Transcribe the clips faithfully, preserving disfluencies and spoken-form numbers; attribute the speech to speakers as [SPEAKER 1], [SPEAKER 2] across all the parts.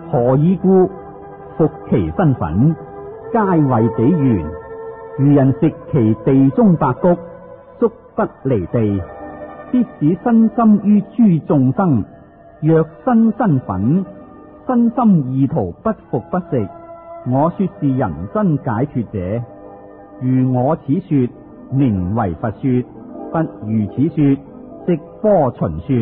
[SPEAKER 1] 何以故？服其身份，皆為彼緣。如人食其地中白穀，宿不離地，必使身心於諸眾生。若身身粉，身心意圖不服不食，我說是人真解脫者。如我此說，名為佛說；不如此說，即科循說。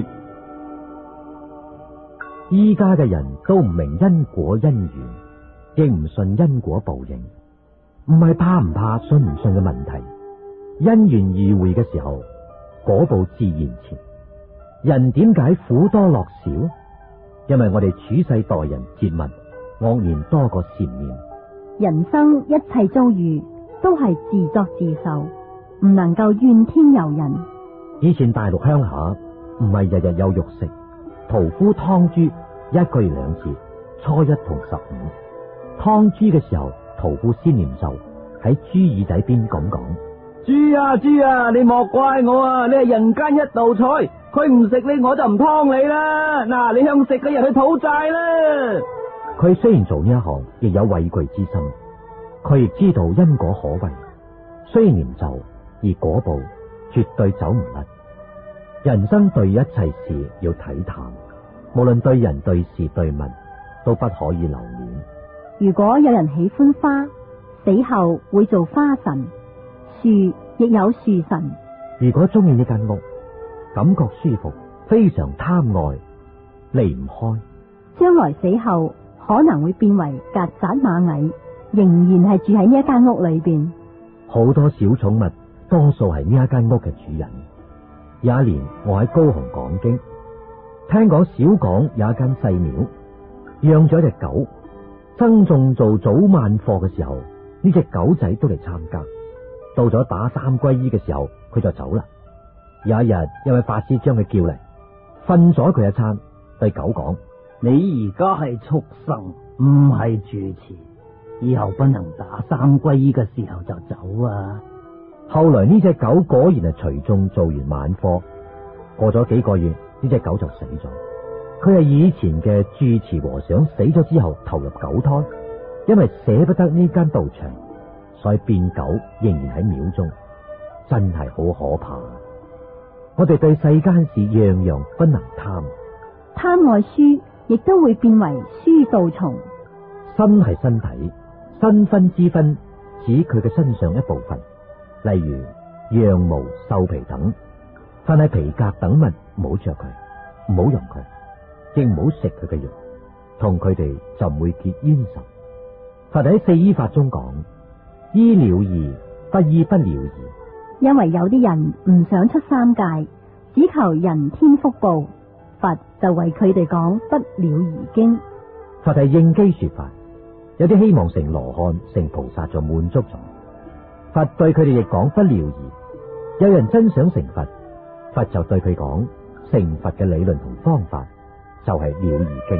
[SPEAKER 2] 依家嘅人都唔明因果因緣，亦唔信因果報應，唔係怕唔怕信唔信嘅問題。因緣而會嘅時候，果報自然前。人點解苦多樂少？因為我哋處世待人接物，惡言多過善念。
[SPEAKER 3] 人生一切遭遇都係自作自受，唔能夠怨天尤人。
[SPEAKER 2] 以前大陸鄉下唔係日日有肉食，屠夫劏豬一個月兩次，初一同十五。劏豬嘅時候，屠夫先念咒，喺豬耳仔邊咁講：
[SPEAKER 4] 豬啊豬啊，你莫怪我啊，你係人間一道菜，佢唔食你我就唔劏你啦。嗱，你向食嘅人去討債啦。
[SPEAKER 2] 佢雖然做呢一行，亦有畏懼之心，佢亦知道因果可畏，雖然念咒，而果報絕對走唔甩。人生對一切事要體淡，無論對人對事對物都不可以留戀。
[SPEAKER 3] 如果有人喜歡花，死後會做花神；樹亦有樹神。
[SPEAKER 2] 如果中意呢間屋，感覺舒服，非常貪愛，離唔開，
[SPEAKER 3] 將來死後可能會變為曱甴螞蟻，仍然係住喺呢一間屋裏邊。
[SPEAKER 2] 好多小寵物多數係呢一間屋嘅主人。有一年我喺高雄講經，聽講小港有一間細廟養咗一隻狗，僧眾做早晚課嘅時候，呢隻狗仔都嚟參加。到咗打三皈依嘅時候，佢就走啦。有一日，一位法師將佢叫嚟，訓咗佢一餐，對狗講：
[SPEAKER 4] 你而家係畜生，唔係住持，以後不能打三皈依嘅時候就走啊！
[SPEAKER 2] 後來呢隻狗果然係隨眾做完晚課，過咗幾個月，呢隻狗就死咗。佢係以前嘅住持和尚死咗之後投入狗胎，因為捨不得呢間道場，所以變狗仍然喺廟中，真係好可怕。我哋對世間事樣樣不能貪，
[SPEAKER 3] 貪愛書亦都會變為書道蟲。
[SPEAKER 2] 身係身體，身分之分指佢嘅身上一部分。例如羊毛、獸皮等，凡係皮革等物，唔好着佢，唔好用佢，亦唔好食佢嘅肉，同佢哋就唔會結冤仇。佛喺四依法中講：依了義，不依不了義。
[SPEAKER 3] 因為有啲人唔想出三界，只求人天福報，佛就為佢哋講不了義經。
[SPEAKER 2] 佛係應機說法，有啲希望成羅漢、成菩薩就滿足咗。佛對佢哋亦講不了義，有人真想成佛，佛就對佢講成佛嘅理論同方法，就係了義經。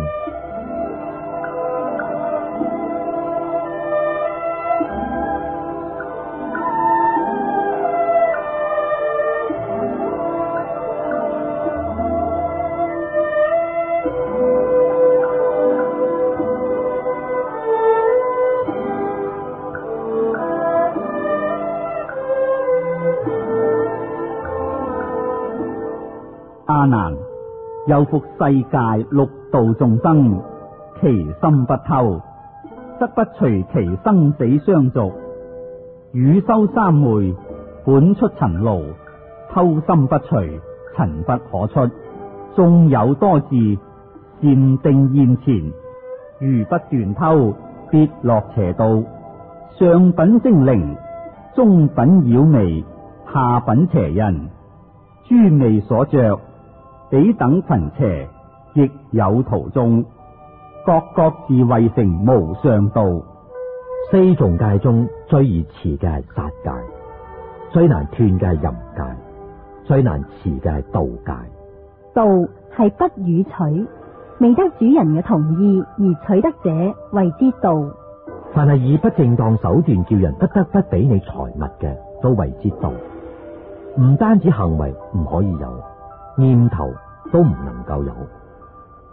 [SPEAKER 1] 阿難，又復世界六道眾生，其心不偷，則不隨其生死相續。汝修三昧，本出塵勞，偷心不隨，塵不可出。縱有多智，禪定現前，如不斷偷，必落邪道。上品精靈，中品妖魅，下品邪人，諸味所着，彼等群邪，亦有途中，各各自為成無上道。
[SPEAKER 2] 四重戒中最易持嘅係殺戒，最難斷嘅係淫戒，最難持嘅係盜戒。
[SPEAKER 3] 盜係不予取，未得主人嘅同意而取得者為之盜。
[SPEAKER 2] 凡係以不正當手段叫人不得不俾你財物嘅，都為之盜。唔單止行為唔可以有，念頭都唔能夠有。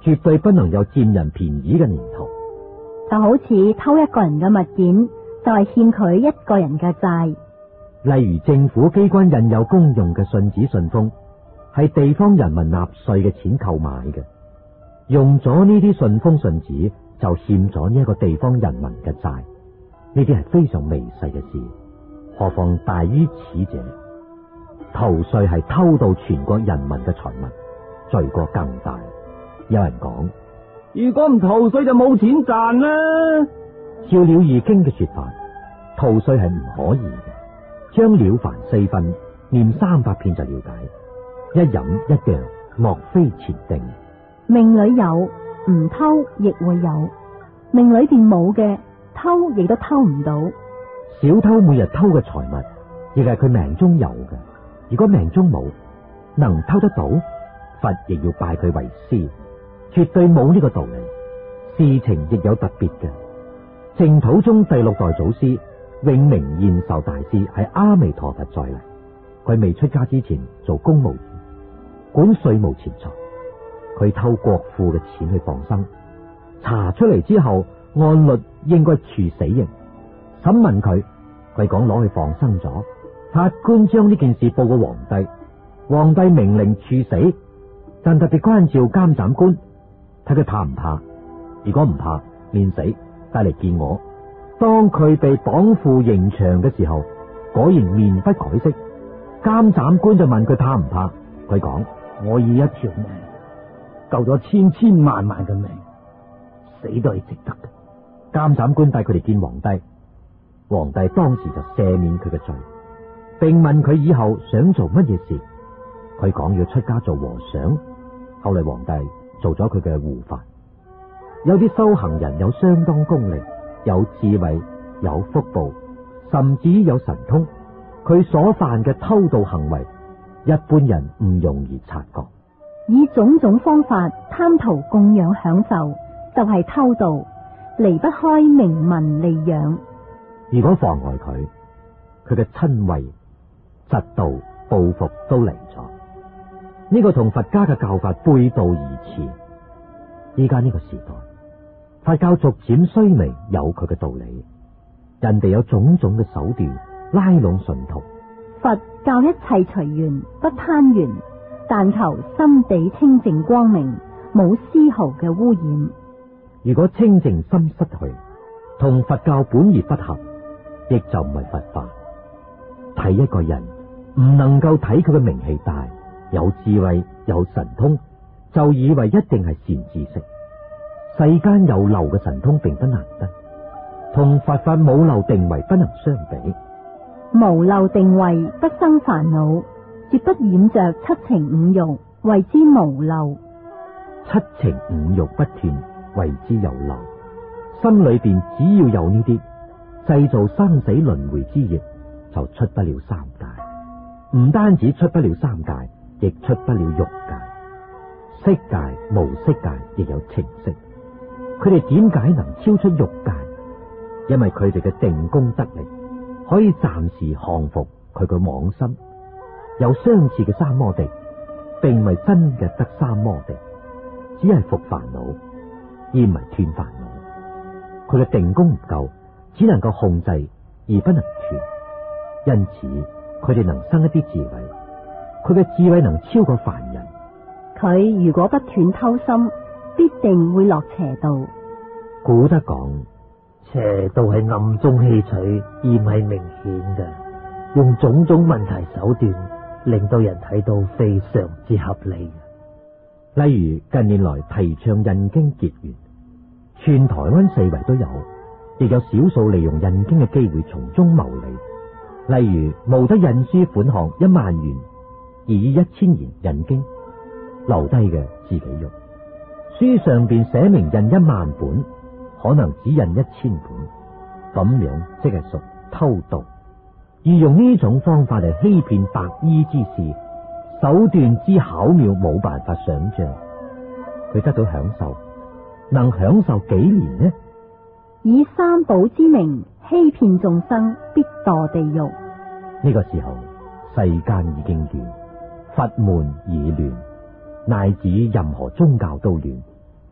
[SPEAKER 2] 絕對不能有佔人便宜嘅念頭。
[SPEAKER 3] 就好似偷一個人嘅物件，就係欠佢一個人嘅債。
[SPEAKER 2] 例如政府機關印有公用嘅信紙信封，係地方人民納稅嘅錢購買嘅，用咗呢啲信封信紙就欠咗呢一個地方人民嘅債，呢啲係非常微細嘅事，何況大於此者。逃稅係偷到全國人民嘅財物，罪過更大。有人講，
[SPEAKER 4] 如果唔逃稅就冇錢賺啦。
[SPEAKER 2] 照了易經嘅說法，逃稅係唔可以嘅。將了凡四分念三百遍就了解，一飲一樣莫非前定。
[SPEAKER 3] 命裏有，唔偷亦會有；命裏邊冇嘅，偷亦都偷唔到。
[SPEAKER 2] 小偷每日偷嘅財物，亦係佢命中有嘅。如果命中冇，能偷得到，佛亦要拜佢為師，絕對冇呢個道理。事情亦有特別嘅。淨土宗第六代祖師永明延壽大師係阿彌陀佛再嚟，佢未出家之前做公務員，管稅務錢財，佢偷國庫嘅錢去放生，查出嚟之後，按律應該處死刑。審問佢，佢講攞去放生咗。法官將呢件事報告皇帝，皇帝明令處死，但特別關照監斬官，睇佢怕唔怕。如果唔怕，免死，帶嚟見我。當佢被綁赴刑場嘅時候，果然面不改色。監斬官就問佢怕唔怕，佢講：
[SPEAKER 4] 我以一條命救咗千千萬萬嘅命，死都係值得嘅。
[SPEAKER 2] 監斬官帶佢哋見皇帝，皇帝當時就赦免佢嘅罪，並問佢以後想做乜嘢事。佢講要出家做和尚。後嚟皇帝做咗佢嘅護法。有啲修行人有相當功力，有智慧，有福報，甚至有神通，佢所犯嘅偷盜行為，一般人唔容易察覺。
[SPEAKER 3] 以種種方法貪圖供養享受，就係偷盜，離不開名聞利養。
[SPEAKER 2] 如果妨礙佢，佢嘅親位、嫉妒、報復都嚟咗。呢個同佛家嘅教法背道而馳。依家呢個時代，佛教逐漸衰微，有佢嘅道理。人哋有種種嘅手段拉攏信徒。
[SPEAKER 3] 佛教一切隨緣，不攀緣，但求心地清淨光明，冇絲毫嘅污染。
[SPEAKER 2] 如果清淨心失去，同佛教本意不合，亦就唔係佛法。睇一個人唔能夠睇佢嘅名氣大，有智慧，有神通，就以為一定係善知識。世間有漏嘅神通並不難得，同佛法冇漏定位不能相比。
[SPEAKER 3] 無漏定位不生煩惱，絕不染着七情五欲，謂之無漏。
[SPEAKER 2] 七情五欲不斷，謂之有漏。心裏邊只要有呢啲，製造生死輪迴之業，就出不了三界。唔單止出不了三界，亦出不了欲界。色界、無色界亦有情色。佢哋點解能超出欲界？因為佢哋嘅定功得力，可以暫時降服佢嘅妄心。有相似嘅三摩地，並唔係真嘅得三摩地，只係伏煩惱，而唔係斷煩惱。佢嘅定功唔夠，只能夠控制而不能斷，因此佢哋能生一啲智慧。佢嘅智慧能超過凡人。
[SPEAKER 3] 佢如果不斷偷心，必定會落邪道。
[SPEAKER 2] 古德講，
[SPEAKER 4] 邪道係暗中戲取，而唔係明顯嘅，用種種問題手段，令到人睇到非常之合理。
[SPEAKER 2] 例如近年來提倡印經結緣，全台灣四圍都有，亦有少數利用印經嘅機會從中牟利。例如募得印書款項一萬元，而以一千元印經，留低嘅自己用。書上邊寫明印一萬本，可能只印一千本，咁樣即係屬偷盜。而用呢種方法嚟欺騙白衣之士，手段之巧妙，冇辦法想象。佢得到享受，能享受幾年呢？
[SPEAKER 3] 以三寶之名欺騙眾生，必墮地獄。
[SPEAKER 2] 呢個時候，世間已經亂，佛門已亂，乃至任何宗教都亂。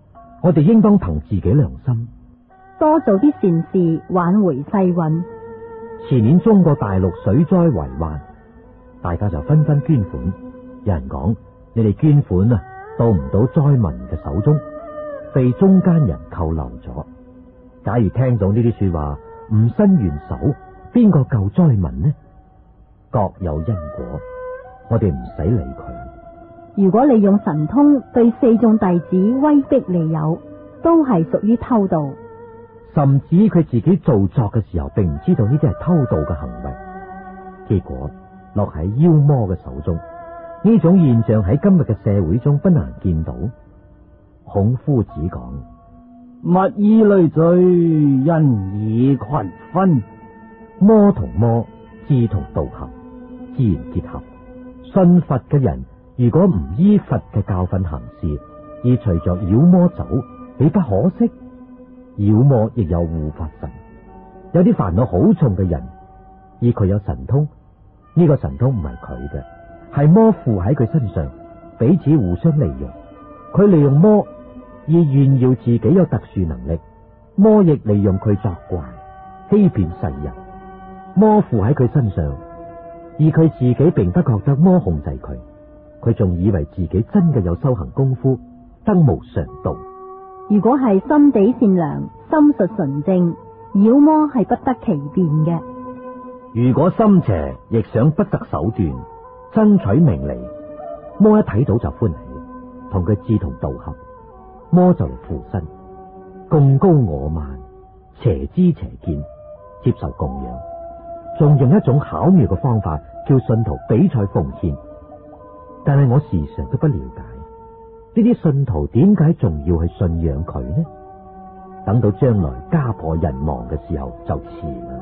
[SPEAKER 2] 我哋應當憑自己良心
[SPEAKER 3] 多做啲善事，挽回世運。
[SPEAKER 2] 前年中國大陸水災為患，大家就紛紛捐款。有人講：你哋捐款啊，到唔到災民嘅手中，被中間人扣留咗。假如聽到呢啲說話，唔伸援手，邊個救災民呢？各有因果，我哋唔使理佢。
[SPEAKER 3] 如果利用神通對四眾弟子威逼利誘，都係屬於偷盜。
[SPEAKER 2] 甚至佢自己做作嘅時候，並唔知道呢啲係偷盜嘅行為，結果落喺妖魔嘅手中。呢種現象喺今日嘅社會中不難見到。孔夫子講：
[SPEAKER 4] 物以類聚，人以群分。
[SPEAKER 2] 魔同魔，志同道合，自然結合。信佛嘅人如果唔依佛嘅教訓行事，而隨着妖魔走，豈不可惜？妖魔亦有護法神，有啲煩惱好重嘅人，而佢有神通，呢、這個神通唔係佢嘅，係魔附喺佢身上，彼此互相利用。佢利用魔而炫耀自己有特殊能力，魔亦利用佢作怪，欺騙世人。魔附喺佢身上，而佢自己並不覺得魔控制佢，佢仲以為自己真嘅有修行功夫，得無上道。
[SPEAKER 3] 如果係心地善良、心術純正，妖魔係不得其便嘅。
[SPEAKER 2] 如果心邪，亦想不擇手段爭取名利，魔一睇到就歡喜，同佢志同道合，魔就嚟附身，貢高我慢，邪知邪見，接受供養，仲用一種巧妙嘅方法叫信徒比賽奉獻。但係我時常都不了解，呢啲信徒點解仲要去信仰佢呢？等到將來家破人亡嘅時候就遲啦。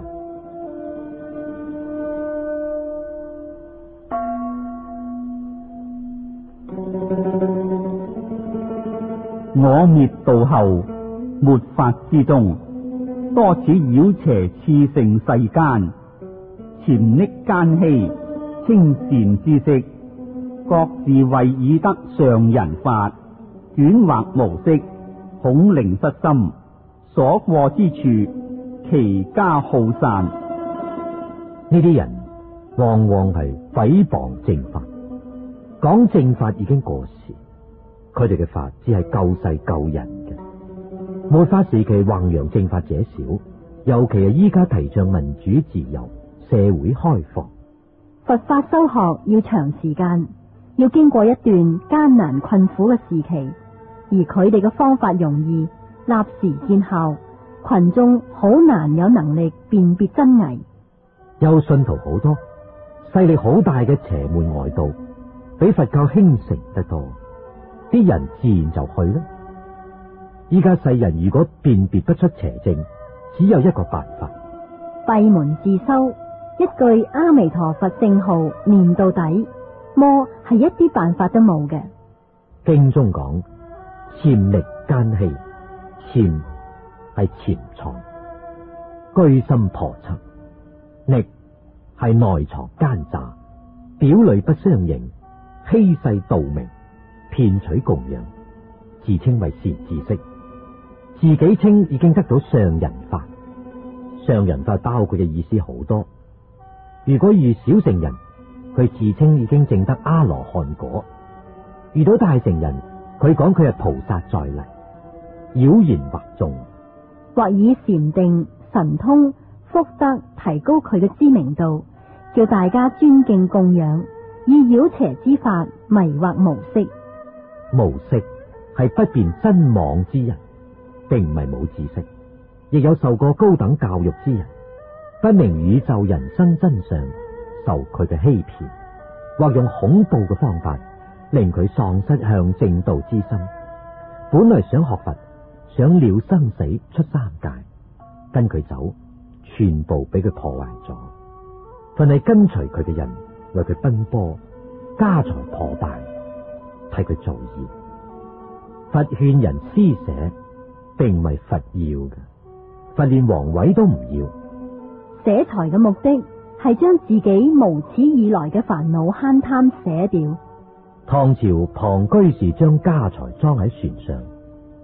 [SPEAKER 1] 我滅道後，末法之中，多此妖邪熾盛世間，潛匿奸欺，清善知識，各自為以得上人法，捲惑無色，恐靈失心，所過之處，其家好散。
[SPEAKER 2] 呢啲人往往係誹謗正法，講正法已經過時，佢哋嘅法只係救世救人嘅。末法時期弘揚正法者少，尤其係依家提倡民主自由、社會開放。
[SPEAKER 3] 佛法修學要長時間，要經過一段艱難困苦嘅時期，而佢哋嘅方法容易，立時見效，群眾好難有能力辨別真偽。
[SPEAKER 2] 有信徒好多，勢力好大嘅邪門外道，比佛教興盛得多，啲人自然就去啦。依家世人如果辨別不出邪正，只有一個辦法：
[SPEAKER 3] 閉門自修，一句阿彌陀佛聖號念到底，魔係一啲辦法都冇嘅。
[SPEAKER 2] 經中講：潛力奸氣，潛係潛藏，居心叵測；力係內藏奸詐，表裏不相迎，欺世盜名，騙取供養，自稱為善知識，自己稱已經得到上人法。上人法包括嘅意思好多。如果遇小乘人，佢自稱已經證得阿羅漢果；遇到大乘人，佢講佢係菩薩再嚟，妖言惑眾，
[SPEAKER 3] 或以禪定、神通、福德提高佢嘅知名度，叫大家尊敬供養，以妖邪之法迷惑無識。
[SPEAKER 2] 無識係不辨真妄之人，並唔係冇知識，亦有受過高等教育之人，不明宇宙人生真相，受佢嘅欺騙，或用恐怖嘅方法令佢喪失向正道之心。本來想學佛，想了生死出三界，跟佢走，全部俾佢破壞咗。凡係跟隨佢嘅人，為佢奔波，家財破敗，替佢造業。佛勸人施捨，並唔係佛要嘅，佛連皇位都唔要。
[SPEAKER 3] 捨財嘅目的係將自己無始以來嘅煩惱慳貪捨掉。
[SPEAKER 2] 唐朝龐居士將家財裝喺船上，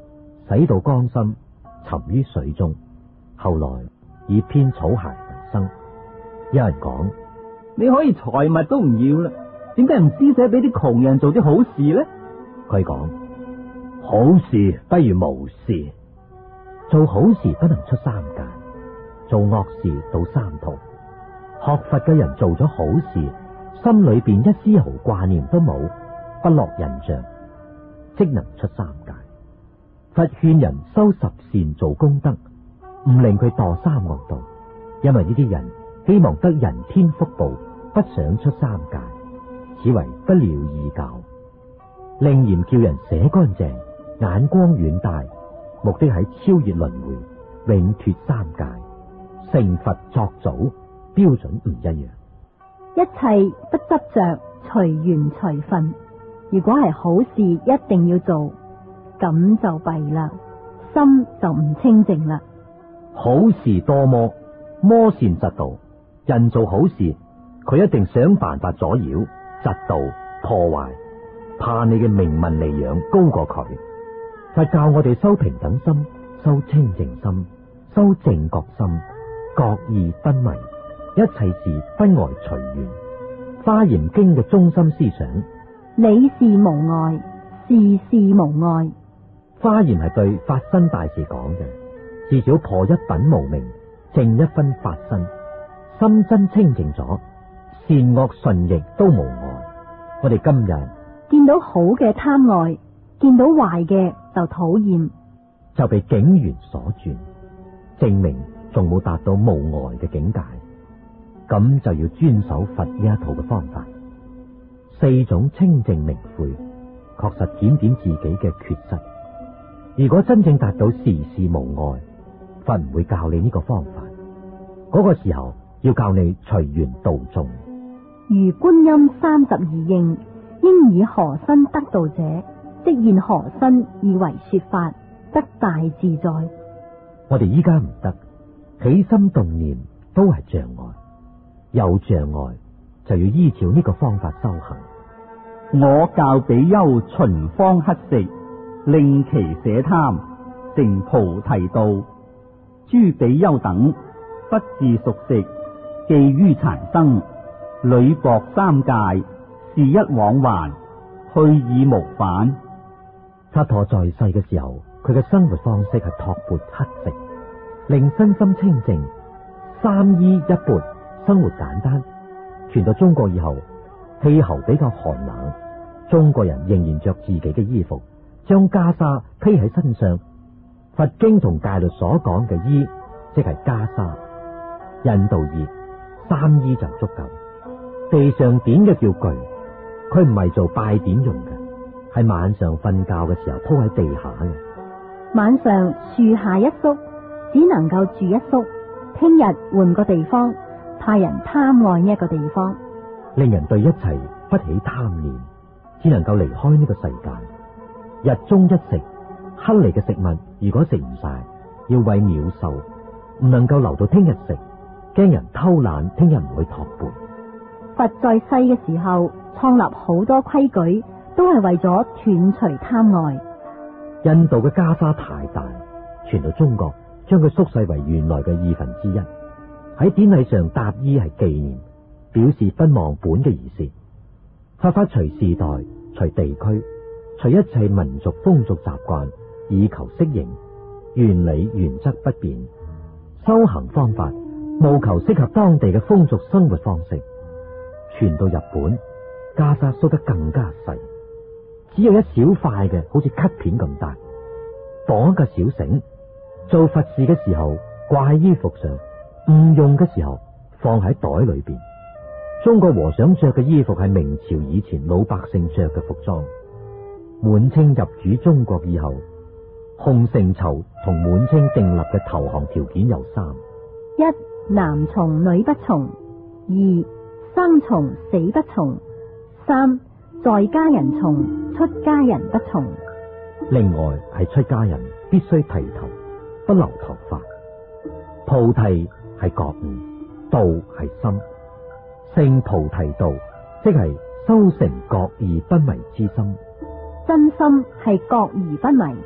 [SPEAKER 2] 使到江心沉於水中，後來以編草鞋為生。有人講，
[SPEAKER 1] 你可以財物都唔要啦，點解唔施捨俾啲窮人做啲好事呢？
[SPEAKER 2] 佢講，好事不如無事。做好事不能出三界，做惡事到三途。學佛嘅人做咗好事，心裏邊一絲毫掛念都冇，不落印象，即能出三界。佛勸人修十善做功德，唔令佢墮三惡道，因為呢啲人希望得人天福報，不想出三界，此為不了義教。令嚴叫人捨乾淨，眼光遠大，目的係超越輪迴，永脫三界，成佛作祖，標準唔一樣。
[SPEAKER 3] 一切不執着，隨緣隨分。如果係好事，一定要做，咁就弊啦，心就唔清淨啦。
[SPEAKER 2] 好事多磨，磨善嫉妒。人做好事，佢一定想辦法阻擾、嫉妒、破壞，怕你嘅名聞利養高過佢。佛教我哋修平等心，修清淨心，修正覺心，覺意不迷，一切事不外隨緣。華嚴經嘅中心思想，
[SPEAKER 3] 理事無礙，事事無礙。
[SPEAKER 2] 華嚴係對法身大士講嘅，至少破一品無明，正一分法身，心真清淨咗，善惡順逆都無礙。我哋今日
[SPEAKER 3] 見到好嘅貪愛，見到壞嘅就討厭，
[SPEAKER 2] 就被境緣所轉，證明仲冇達到無礙嘅境界。咁就要遵守佛呢一套嘅方法，四種清淨明悔，確實檢點自己嘅缺失。如果真正達到事事無礙，佛唔會教你呢個方法。嗰個時候要教你隨緣度眾。
[SPEAKER 3] 如觀音三十二應，應以何身得道者，即現何身以為說法，得大自在。
[SPEAKER 2] 我哋依家唔得，起心動念都係障礙，有障礙就要依照呢個方法修行。
[SPEAKER 1] 我教比丘循方乞食，令其捨貪，成菩提道。諸比丘等不自熟食，寄於殘生，屢薄三界，是一往還，去已無返。
[SPEAKER 2] 薩陀在世嘅時候，佢嘅生活方式係托缽乞食，令身心清淨，三衣一缽，生活簡單。傳到中國以後，氣候比較寒冷，中國人仍然着自己嘅衣服，將袈裟披喺身上。佛經同戒律所講嘅衣，即係袈裟。印度熱，三衣就足夠。地上點嘅叫具，佢唔係做拜點用嘅，係晚上瞓覺嘅時候鋪喺地下嘅。
[SPEAKER 3] 晚上樹下一宿，只能夠住一宿，聽日換個地方，怕人貪愛呢一個地方，
[SPEAKER 2] 令人對一切不起貪念，只能夠離開呢個世界。日中一食，乞嚟嘅食物如果食唔晒，要餵鳥獸，唔能夠留到聽日食，驚人偷懶，聽日唔會托缽。
[SPEAKER 3] 佛在世嘅時候創立好多規矩，都係為咗斷除貪愛。
[SPEAKER 2] 印度嘅袈裟太大，傳到中國，將佢縮細為原來嘅二分之一。喺典禮上搭衣係紀念，表示不忘本嘅儀式。佛法隨時代、隨地區、隨一切民族風俗習慣，以求適應，原理原則不變。修行方法務求適合當地嘅風俗生活方式。傳到日本，袈裟縮得更加細，只有一小塊嘅，好似咳片咁大，綁一個小繩。做佛事嘅時候掛喺衣服上，唔用嘅時候放喺袋裏邊。中國和尚着嘅衣服係明朝以前老百姓着嘅服裝。滿清入主中國以後，洪承疇同滿清訂立嘅投降條件有三：
[SPEAKER 3] 一、男從女不從；二、生從死不從；三、在家人從，出家人不從。
[SPEAKER 2] 另外係出家人必須剃頭，不留頭髮。菩提係覺悟，道係心，成菩提道即係修成覺而不迷之心。
[SPEAKER 3] 真心係覺而不迷，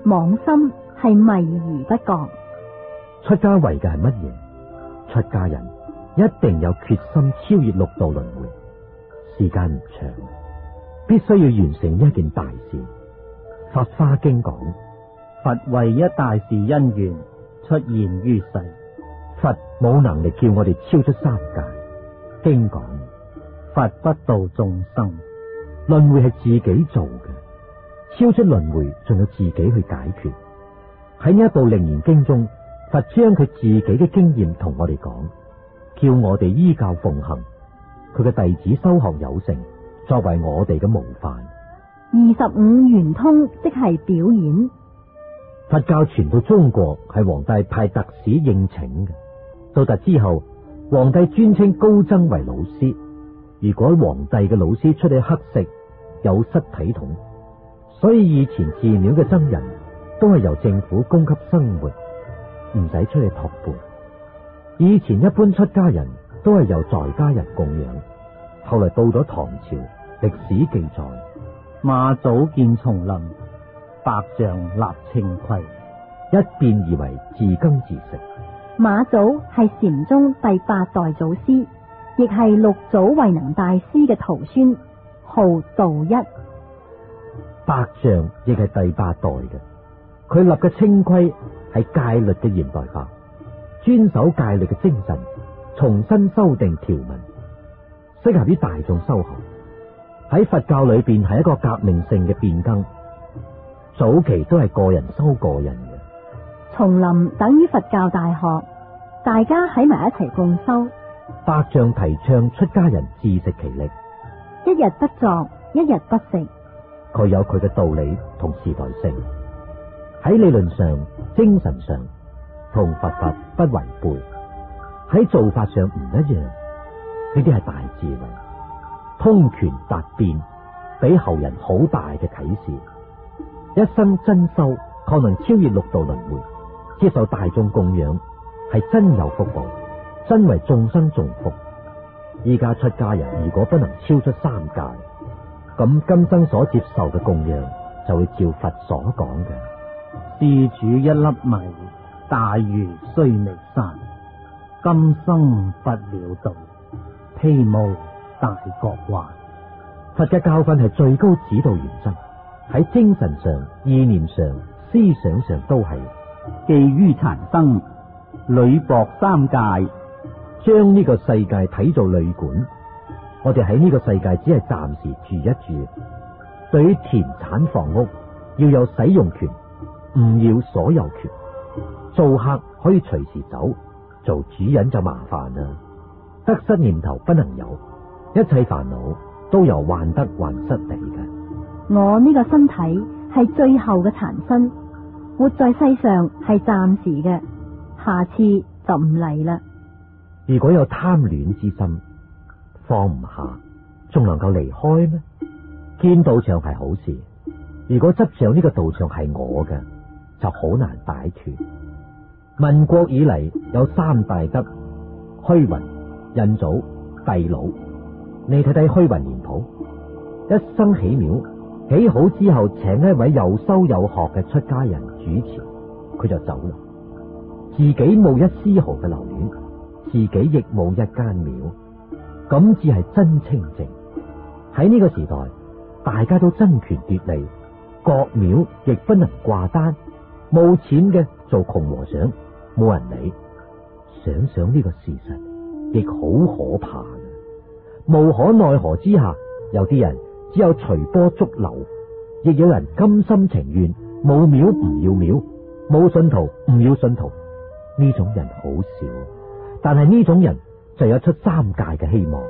[SPEAKER 3] 妄心係迷而不覺。
[SPEAKER 2] 出家為嘅係乜嘢？出家人一定有決心超越六道輪迴，時間唔長，必須要完成一件大事。法華經講，
[SPEAKER 4] 佛為一大事因緣出現於世，
[SPEAKER 2] 佛冇能力叫我哋超出三界。經講，
[SPEAKER 4] 佛不度眾生，
[SPEAKER 2] 輪迴係自己做嘅，超出輪迴仲要自己去解決。喺呢一部楞嚴經中，佛將佢自己嘅經驗同我哋講，叫我哋依教奉行，佢嘅弟子修學有成，作為我哋嘅模範。
[SPEAKER 3] 二十五圓通即係表演。
[SPEAKER 2] 佛教傳到中國係皇帝派特使應請嘅，到達之後，皇帝專稱高僧為老師。如果皇帝嘅老師出去乞食，有失體統，所以以前寺廟嘅僧人都係由政府供給生活，唔使出去托缽。以前一般出家人都係由在家人供養，後來到咗唐朝，歷史記載，
[SPEAKER 4] 馬祖建叢林，百丈立清規，
[SPEAKER 2] 一變而為自耕自食。
[SPEAKER 3] 馬祖係禪宗第八代祖師，亦係六祖慧能大師嘅徒孫，號道一。
[SPEAKER 2] 百丈亦係第八代嘅，佢立嘅清規係戒律嘅現代化，遵守戒律嘅精神，重新修訂條文，適合於大眾修學。喺佛教裏邊係一個革命性嘅變更，早期都係個人修個人嘅。
[SPEAKER 3] 叢林等於佛教大學，大家喺埋一齊共修。
[SPEAKER 2] 百丈提倡出家人自食其力，
[SPEAKER 3] 一日不作，一日不食。
[SPEAKER 2] 佢有佢嘅道理同時代性，喺理論上、精神上同佛法不違背，喺做法上唔一樣。呢啲係大智慧，通權達變，俾後人好大嘅啟示。一生真修，確能超越六道輪迴，接受大眾供養，係真有福報，真為眾生造福。依家出家人如果不能超出三界，咁今生所接受嘅供養就會照佛所講嘅。
[SPEAKER 4] 施主一粒米，大如須彌山，今生不了道，披無大覺幻。
[SPEAKER 2] 佛嘅教訓係最高指導原則，喺精神上、意念上、思想上都係
[SPEAKER 1] 寄於殘生，鋁箔三界，
[SPEAKER 2] 將呢個世界睇做旅館。我哋喺呢個世界只係暫時住一住。對於田產房屋，要有使用權，唔要所有權。做客可以隨時走，做主人就麻煩啦。得失念頭不能有，一切煩惱都由患得患失嚟嘅。
[SPEAKER 3] 我呢個身體係最後嘅殘身，活在世上係暫時嘅，下次就唔嚟啦。
[SPEAKER 2] 如果有貪戀之心，放唔下，仲能夠離開咩？見道場係好事，如果執上呢個道場係我嘅，就好難擺脫。民國以嚟有三大德：虛雲、印祖、帝魯。你睇睇虛雲年譜，一生起廟，起好之後，請一位有修有學嘅出家人主持，佢就走啦。自己冇一絲毫嘅留戀，自己亦冇一間廟，咁至係真清淨。喺呢個時代，大家都爭權奪利，國廟亦不能掛單，冇錢嘅做窮和尚，冇人理。想想呢個事實，亦好可怕嘅。無可奈何之下，有啲人只有隨波逐流，亦有人甘心情願，冇廟唔要廟，冇信徒唔要信徒。呢種人好少，但係呢種人就有出三界嘅希望。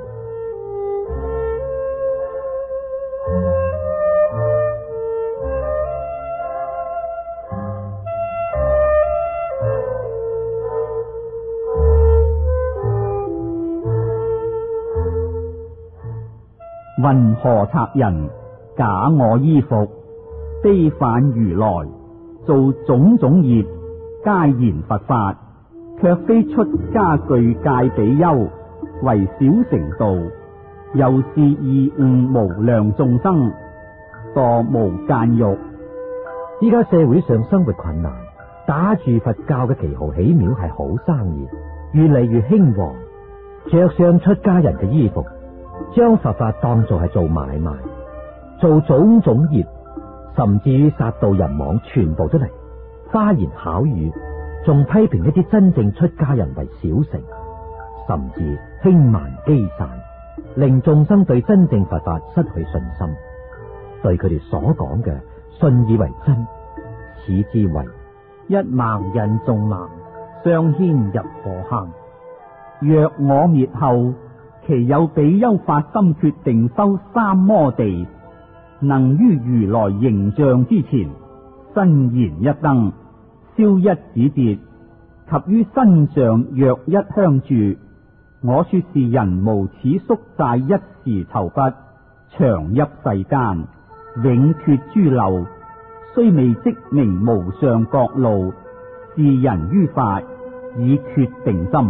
[SPEAKER 1] 云何賊人假我衣服，非反如來，做種種業，皆言佛法，卻非出家具戒比丘，為小乘道，又是義誤無量眾生，墮無間獄。
[SPEAKER 2] 依家社會上生活困難，打住佛教嘅旗號起廟係好生意，越嚟越興旺。着上出家人嘅衣服，將佛法當作係做買賣，做種種業，甚至於殺盜淫妄，全部都嚟。花言巧語，仲批評一啲真正出家人為小乘，甚至輕慢機散，令眾生對真正佛法失去信心，對佢哋所講嘅信以為真，此之為
[SPEAKER 4] 一盲引眾盲，相牽入火坑。
[SPEAKER 1] 若我滅後，其有比丘發心決定修三摩地，能於如來形象之前，伸燃一燈，燒一指節，及於身上若一香柱，我說是人無此宿債一時酬不，長入世間，永脱諸漏，雖未即名無上覺路，是人於法以決定心。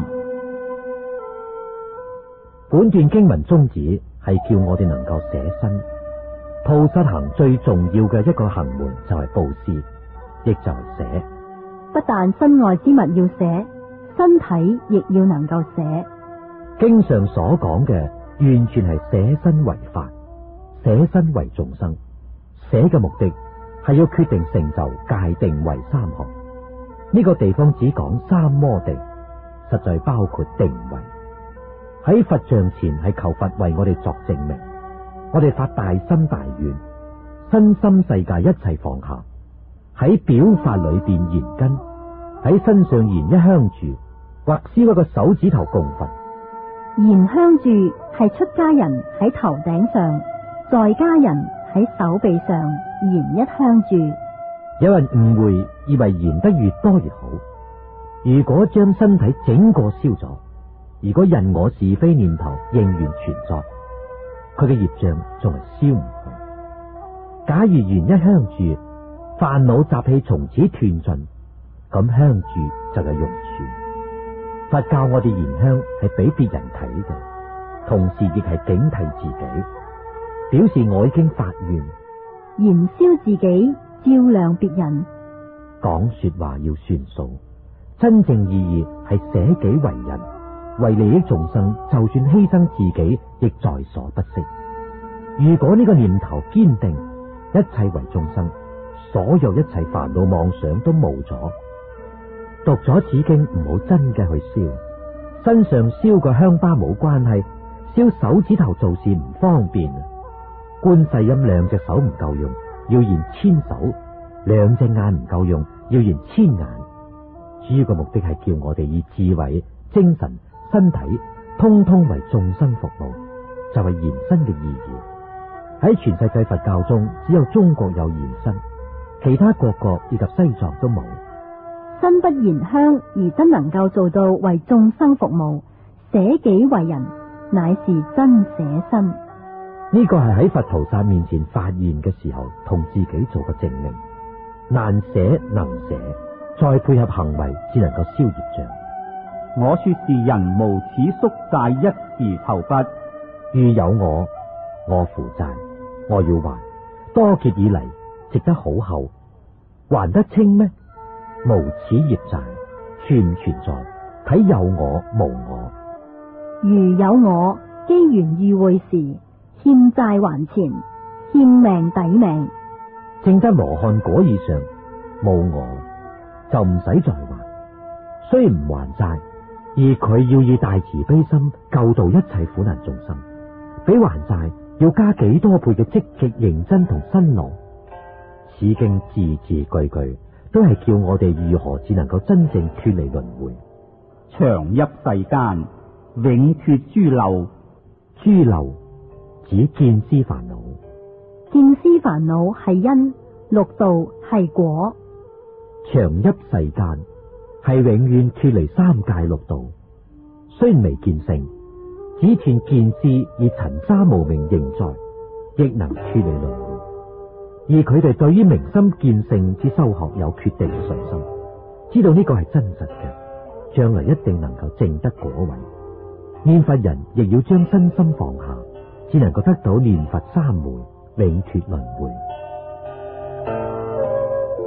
[SPEAKER 2] 本段經文宗旨係叫我哋能夠捨身。菩薩行最重要嘅一個行門就係布施，亦就係捨。
[SPEAKER 3] 不但身外之物要捨，身體亦要能夠捨。
[SPEAKER 2] 經上所講嘅完全係捨身為法，捨身為眾生。捨嘅目的係要決定成就界定為三學。呢、這個地方只講三摩地，實在包括定位。喺佛像前係求佛為我哋作證明，我哋發大心大願，身心世界一切放下，喺表法裏邊燃根，喺身上燃一香柱，或燒一個手指頭供佛。
[SPEAKER 3] 燃香柱係出家人喺頭頂上，在家人喺手臂上燃一香柱。
[SPEAKER 2] 有人誤會，以為燃得越多越好。如果將身體整個燒咗，如果人我是非念頭仍然存在，佢嘅業障仲係燒唔去。假如燃一香柱，煩惱習氣從此斷盡，咁香柱就有用處。佛教我哋燃香係俾別人睇嘅，同時亦係警惕自己，表示我已經發願，
[SPEAKER 3] 燃燒自己，照亮別人。
[SPEAKER 2] 講說話要算數，真正意義係捨己為人。為利益眾生，就算犧牲自己，亦在所不惜。如果呢個念頭堅定，一切為眾生，所有一切煩惱妄想都冇咗。讀咗此經唔好真嘅去燒，身上燒個香巴冇關係，燒手指頭做事唔方便。觀世音兩隻手唔夠用，要燃千手；兩隻眼唔夠用，要燃千眼。主要嘅目的係叫我哋以智慧、精神、身體通通為眾生服務，就係燃身嘅意義。喺全世界佛教中，只有中國有燃身，其他各國以及西藏都冇。
[SPEAKER 3] 身不燃香而真能夠做到為眾生服務，捨己為人，乃是真捨身。
[SPEAKER 2] 呢個係喺佛菩薩面前發願嘅時候，同自己做個證明。難捨能捨，再配合行為，至能夠消業障。
[SPEAKER 1] 我說是人無此宿債一時酬不，
[SPEAKER 2] 遇有我，我負債，我要還，多劫以嚟，值得好厚，還得清咩？無此業債存唔存在？睇有我無我。
[SPEAKER 3] 如有我，機緣遇會時，欠債還錢，欠命抵命。
[SPEAKER 2] 正得羅漢果以上，冇我就唔使再還。雖唔還債，而佢要以大慈悲心救度一切苦難眾生，比還債要加幾多倍嘅積極認真同辛勞。此經字字句句都係叫我哋如何至能夠真正脫離輪迴，
[SPEAKER 1] 長入世間，永脫諸漏。
[SPEAKER 2] 諸漏指見思煩惱，
[SPEAKER 3] 見思煩惱係因，六道係果。
[SPEAKER 2] 長入世間係永遠脫離三界六道。雖然未見性，只斷見思以塵沙無明仍在，亦能脫離輪迴。而佢哋對於明心見性之修學有決定嘅信心，知道呢個係真實嘅，將來一定能夠證得果位。念佛人亦要將身心放下，只能夠得到念佛三昧，永脫輪迴。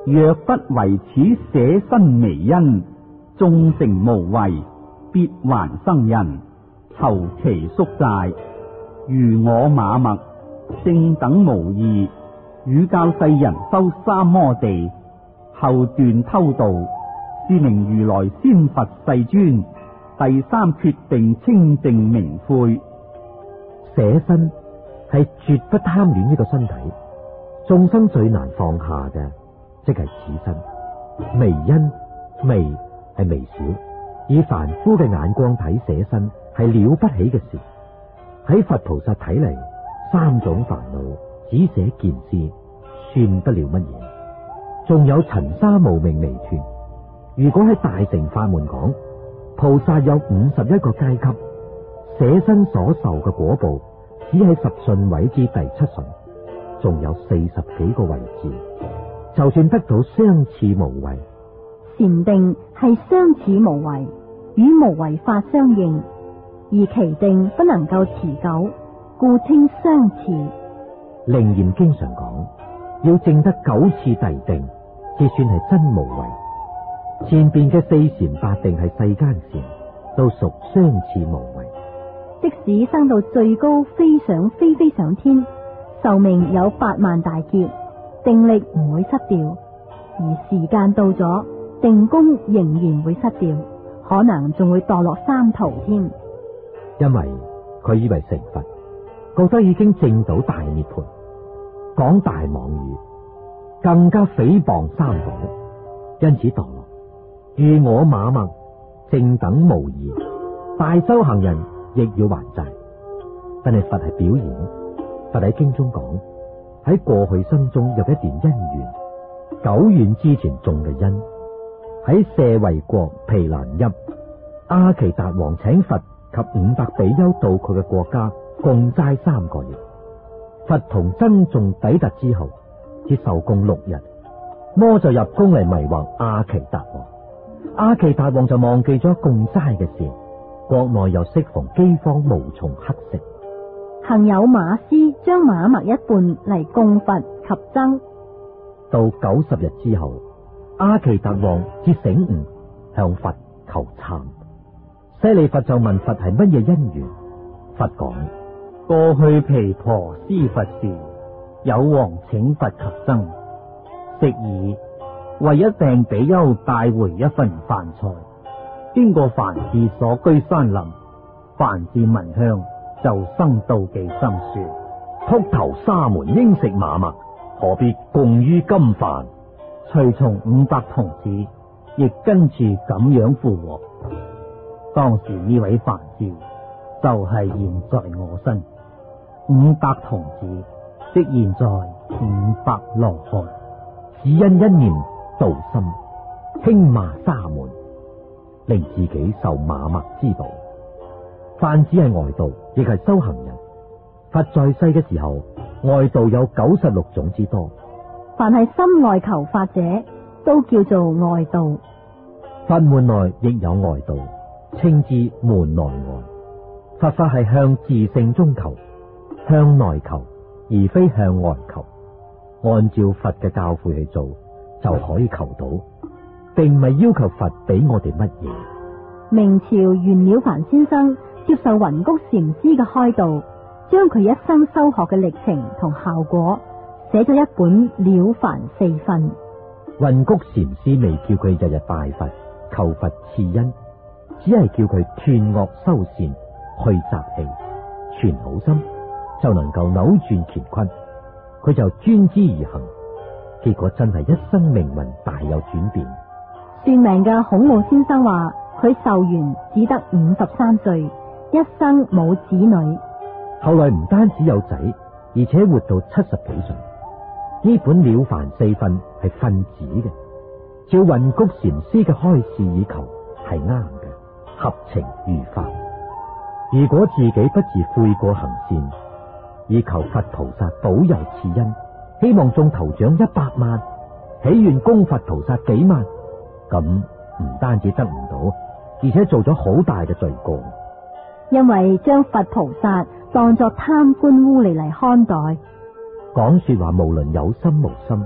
[SPEAKER 1] 若不為此捨身微因，終成無為，必還生人，籌其宿債。如我馬麥，正等無異，汝教世人修三摩地，後斷偷盜，是名如來先佛世尊。第三決定清淨明悔。
[SPEAKER 2] 捨身係絕不貪戀呢個身體，眾生最難放下嘅，即係此身。微因，微係微小，以凡夫嘅眼光睇捨身係了不起嘅事。喺佛菩薩睇嚟，三種煩惱只捨件事，算得了乜嘢？仲有塵沙無明微團。如果喺大乘法門講，菩薩有五十一個階級，捨身所受嘅果報只係十順位至第七順，仲有四十幾個位置。就算得到相似無為，
[SPEAKER 3] 禪定係相似無為，與無為法相應，而其定不能夠持久，故稱相似。
[SPEAKER 2] 楞嚴經常講，要證得九次第定，至算係真無為。前邊嘅四禪八定係世間禪，都屬相似無為。
[SPEAKER 3] 即使生到最高飛上飛飛上天，壽命有八萬大劫，定力唔會失掉，而時間到咗，定功仍然會失掉，可能仲會墮落三途添。
[SPEAKER 2] 因為佢以為成佛，覺得已經證到大涅槃，講大妄語，更加誹謗三寶，因此墮落。如我馬麥，正等無異，大修行人亦要還債。但係佛係表演，佛喺經中講，喺過去生中有一段因緣，久遠之前種嘅因。喺舍衛國毗蘭邑，阿奇達王請佛及五百比丘到佢嘅國家共齋三個月。佛同僧眾抵達之後，只受供六日，魔就入宮嚟迷惑阿奇達王。阿奇達王就忘記咗共齋嘅事，國內又適逢饑荒無從乞食。
[SPEAKER 3] 幸有馬師將馬麥一半嚟供佛及僧。
[SPEAKER 2] 到九十日之後，阿奇達王至醒悟，向佛求懺。舍利弗就問佛係乜嘢因緣？佛講：
[SPEAKER 4] 過去毗婆施佛時，有王請佛及僧，食已，為一訂比丘帶回一份飯菜。經過梵志所居山林，梵志聞香就生妒忌心，說：禿頭沙門應食馬麥，何必共於金飯？隨從五百童子亦跟住咁樣附和。當時呢位梵志就係現在我身，五百童子即現在五百羅漢，
[SPEAKER 2] 只因一念道心，輕罵沙門，令自己受馬麥之道。梵志係外道，亦係修行人。佛在世嘅時候，外道有九十六種之多。
[SPEAKER 3] 凡係心外求法者，都叫做外道。
[SPEAKER 2] 佛門內亦有外道，稱之門內外。佛法係向自性中求，向內求，而非向外求。按照佛嘅教誨去做，就可以求到，並唔係要求佛俾我哋乜嘢。
[SPEAKER 3] 明朝袁了凡先生接受雲谷禪師嘅開導，將佢一生修學嘅歷程同效果寫咗一本《了凡四訓》。
[SPEAKER 2] 雲谷禪師未叫佢日日拜佛求佛賜恩，只係叫佢斷惡修善，去雜氣，存好心，就能夠扭轉乾坤。佢就專之而行，結果真係一生命運大有轉變。
[SPEAKER 3] 算命嘅孔武先生話，佢壽元只得五十三歲，一生冇子女。
[SPEAKER 2] 後來唔單止有仔，而且活到七十幾歲。呢本《了凡四訓》係訓子嘅，照雲谷禪師嘅開示以求係啱嘅，合情如法。如果自己不自悔過行善，以求佛菩薩保佑賜恩，希望中頭獎一百萬，喜願供佛菩薩幾萬，咁唔單止得唔到，而且做咗好大嘅罪過。
[SPEAKER 3] 因為將佛菩薩當作貪官污吏嚟看待，
[SPEAKER 2] 講說話無論有心無心，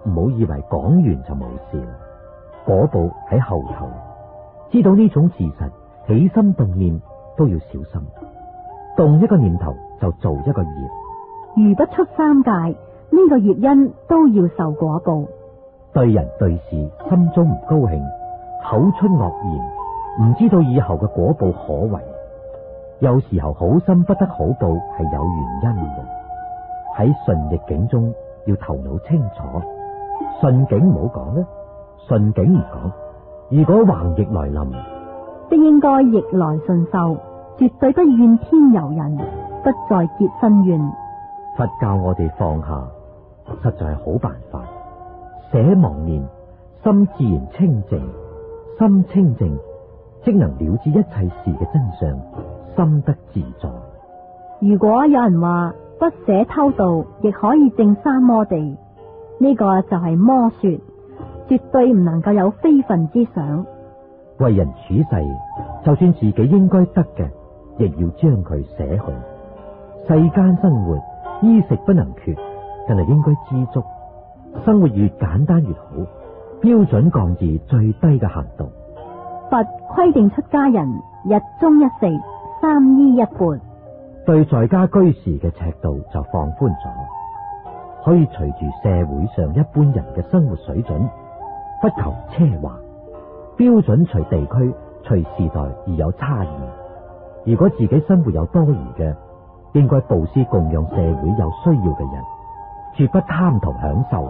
[SPEAKER 2] 唔好以為講完就冇事，果報喺後頭。知道呢種事實，起心動念都要小心，動一個念頭就做一個業。
[SPEAKER 3] 如不出三界，呢、這個業因都要受果報。
[SPEAKER 2] 對人對事心中唔高興，口出惡言，唔知道以後嘅果報可為。有時候好心不得好報係有原因嘅。喺順逆境中要頭腦清楚，順境唔好講啦，順境唔講。如果橫逆來臨，
[SPEAKER 3] 即應該逆來順受，絕對不怨天尤人，不再結身怨。
[SPEAKER 2] 佛教我哋放下，實在係好辦法。捨妄念，心自然清淨，心清淨即能了知一切事嘅真相，心得自在。
[SPEAKER 3] 如果有人話不捨偷盜亦可以證三摩地，呢、這個就係魔說，絕對唔能夠有非分之想。
[SPEAKER 2] 為人處世，就算自己應該得嘅，亦要將佢捨去。世間生活，衣食不能缺，但係應該知足。生活越簡單越好，標準降至最低嘅限度。
[SPEAKER 3] 佛規定出家人日中一食，三衣一缽。
[SPEAKER 2] 對在家居士嘅尺度就放寬咗，可以隨住社會上一般人嘅生活水準，不求奢華，標準隨地區隨時代而有差異。如果自己生活有多餘嘅，應該布施供養社會有需要嘅人，絕不貪圖享受。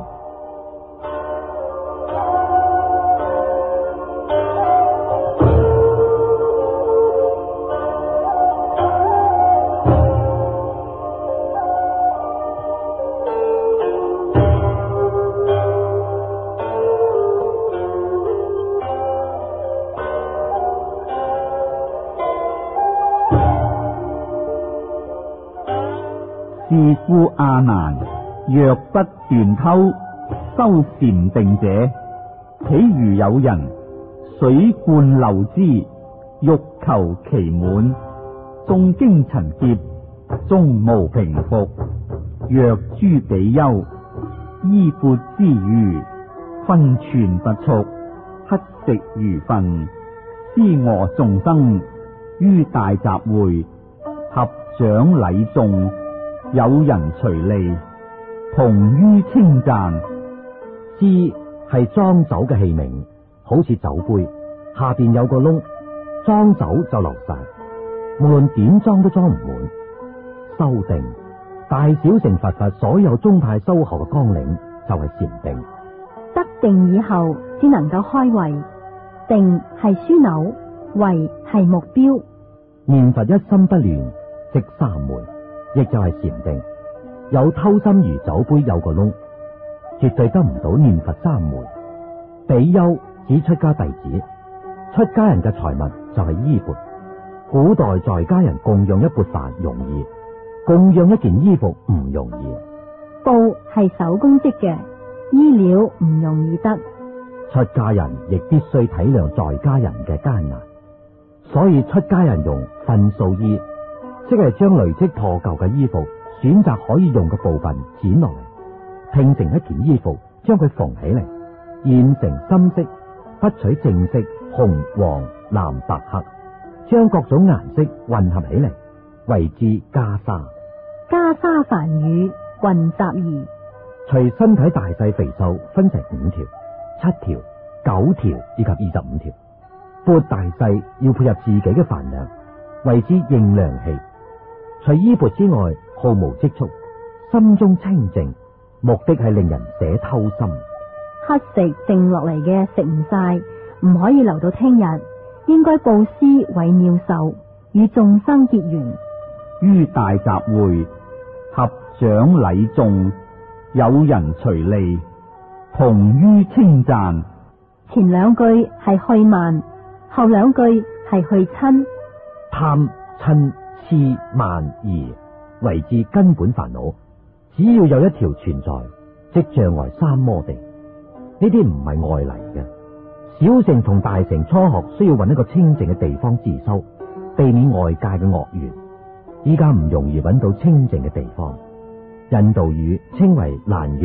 [SPEAKER 1] 是故阿難，若不斷偷修禪定者，譬如有人水灌漏之，欲求其滿，眾經塵劫，終無平復。若諸比丘，衣缽之餘，分寸不束，乞食如糞，施餓眾生，於大集會，合掌禮眾，有人隨利，同於稱讚。
[SPEAKER 2] 支係裝酒嘅器皿，好似酒杯，下邊有個窿，裝酒就流晒，無論點裝都裝唔滿。修定，大小乘佛法所有宗派修學嘅綱領就係禪定。
[SPEAKER 3] 得定以後，只能夠開慧。定係樞紐，慧係目標。
[SPEAKER 2] 念佛一心不亂，即三昧，亦就係禪定。有偷心如酒杯有個窿，絕對得唔到念佛三昧。比丘指出家弟子，出家人嘅財物就係衣缽。古代在家人供養一缽飯容易，供養一件衣服唔容易。
[SPEAKER 3] 布係手工織嘅，衣料唔容易得。
[SPEAKER 2] 出家人亦必須體諒在家人嘅艱難，所以出家人用糞掃衣，即係將累積破舊嘅衣服選擇可以用嘅部分剪落嚟，拼成一件衣服，將佢縫起嚟，染成深色，不取正色紅黃藍白黑，將各種顏色混合起嚟，謂之袈裟。
[SPEAKER 3] 袈裟梵語混雜儀，
[SPEAKER 2] 隨身體大細肥瘦分成五條、七條、九條以及二十五條，缽大細要配合自己嘅飯量，謂之應量器。除衣缽之外，毫無積蓄，心中清淨，目的係令人捨偷心。
[SPEAKER 3] 乞食剩落嚟嘅食唔晒，唔可以留到聽日，應該布施為妙受，與眾生結緣。
[SPEAKER 1] 於大集會，合掌禮眾，有人隨利，同於稱讚。
[SPEAKER 3] 前兩句係去慢，後兩句係去親。
[SPEAKER 2] 貪親痴慢疑為之根本煩惱，只要有一條存在，即障礙三摩地。呢啲唔係外嚟嘅，小乘同大乘初學需要揾一個清淨嘅地方自修，避免外界嘅惡緣。依家唔容易揾到清淨嘅地方。印度語稱為蘭若，即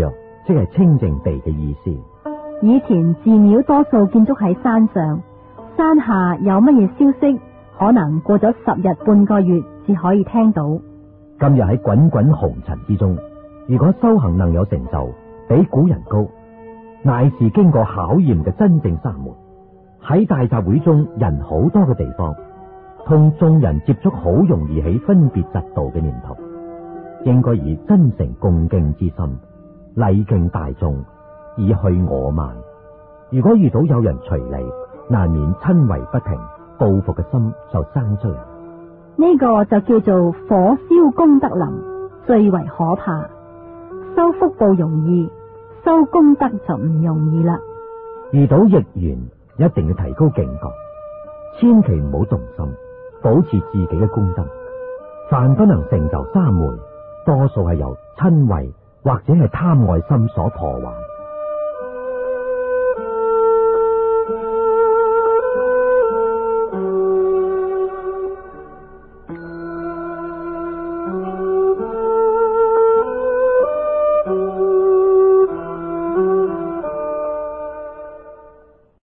[SPEAKER 2] 即係清淨地嘅意思。
[SPEAKER 3] 以前寺廟多數建築喺山上，山下有乜嘢消息，可能過咗十日半個月至可以聽到。
[SPEAKER 2] 今日喺滾滾紅塵之中，如果修行能有成就，比古人高，乃是經過考驗嘅真正沙門。喺大集會中人好多嘅地方，同眾人接觸好容易起分別嫉妒嘅念頭，應該以真誠恭敬之心禮敬大眾，以去我慢。如果遇到有人隨你，難免親為不平，報復嘅心就生出嚟。
[SPEAKER 3] 呢個就叫做火燒功德林，最為可怕。修福報容易，修功德就唔容易啦。
[SPEAKER 2] 遇到逆緣，一定要提高警覺，千祈唔好動心，保持自己嘅功德。凡不能成就三昧，多數係由親為或者係貪愛心所破壞。